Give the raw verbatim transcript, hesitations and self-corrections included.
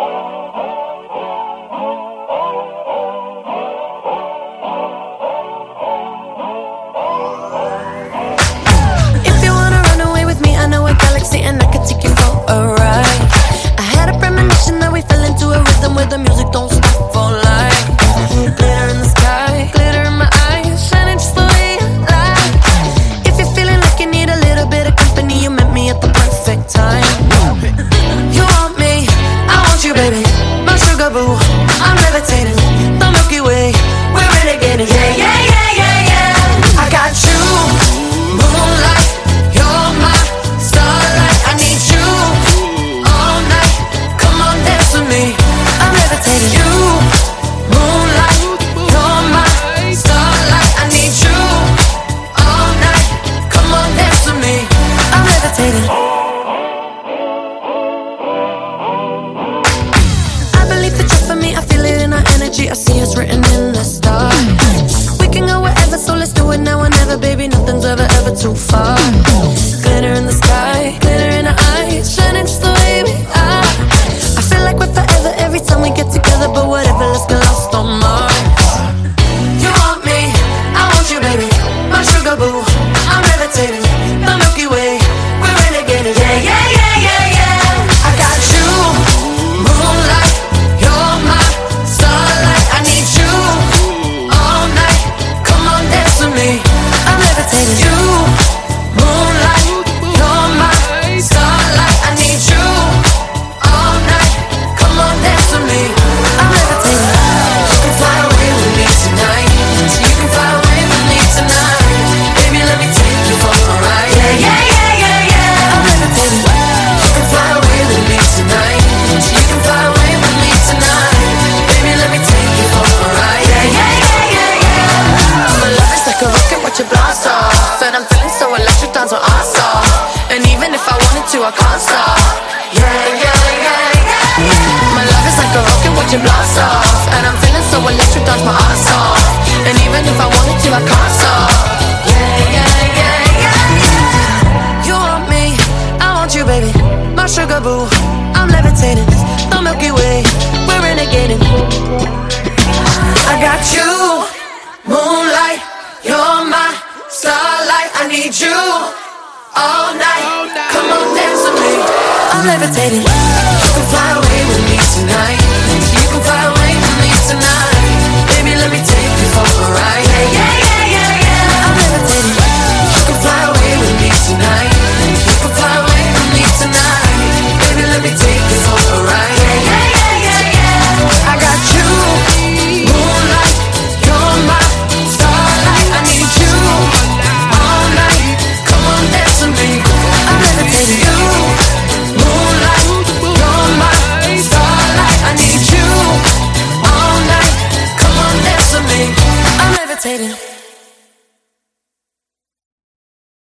If you wanna run away with me, I know a galaxy and I can take you for a ride. I had a premonition that we fell into a rhythm where the music don't stop for life. Glitter in the sky, glitter in my eyes, shining just the way I like. If you're feeling like you need a little bit of company, you met me at the perfect time. You want me, I want you, baby, my sugar boo. I'm levitating, the Milky Way, we're renegading. Yeah, yeah, yeah, yeah, yeah. I got you, moonlight, you're my starlight. I need you all night. Come on, dance with me. I'm levitating. You, moonlight, you're my starlight. I need you all night. Come on, dance with me. I'm levitating. I believe that you're for me. I feel it in our energy. I see us written in the stars. We can go wherever, so let's do it now or never, baby. Nothing's ever, ever too far. Glitter in the sky, glitter in our eyes, shining just the way we are. I feel like we're forever every time we get together, but whatever, let's get lost on Mars. You want me, I want you, baby, my sugar boo. I'm levitating, the Milky Way, we're renegading. Yeah, yeah, yeah, yeah, yeah. I got you, moonlight, you're my starlight. I need you all night. Come on, dance with me. I'm levitating. You, moonlight, you're my starlight. I need you all night. Come on, dance with me. I'm levitating. You can fly away with me tonight. You can fly away with me tonight. Baby, let me take you for a ride. Yeah, yeah, yeah, yeah, yeah. I'm levitating. You can fly away with me tonight. You can fly away with me tonight. Baby, let me take you for a ride. Yeah, yeah, yeah, yeah, yeah. My love is like a rocket, watch it blast off. And I'm feeling so electric, dance my ass off. And even if I wanted to, I can't stop. Yeah, yeah, yeah, yeah. My love is like a rocket, watch it blast off. And I'm feeling so electric, dance my ass off. And even if I wanted to, I can't stop. Yeah, yeah, yeah, yeah, yeah. You want me, I want you, baby, my sugar boo. I'm levitating, the Milky Way, we're renegading. I got you, moonlight, you're my starlight. I need you all night. Come on, dance with me. I'm levitating. You can fly away with me tonight. You can fly away with me tonight. Baby, let me take you for a ride. Yeah, yeah, yeah, yeah, yeah. I'm levitating. You can fly away with me tonight. You can fly away with me tonight. Baby, let me take you for a ride. Yeah, yeah, yeah, yeah, yeah. I got you, moonlight, you're my starlight. I need you all night. Come on, dance with me. I'm levitating. You, moonlight, you're my starlight. I need you all night. Come on, dance with me. I'm levitating.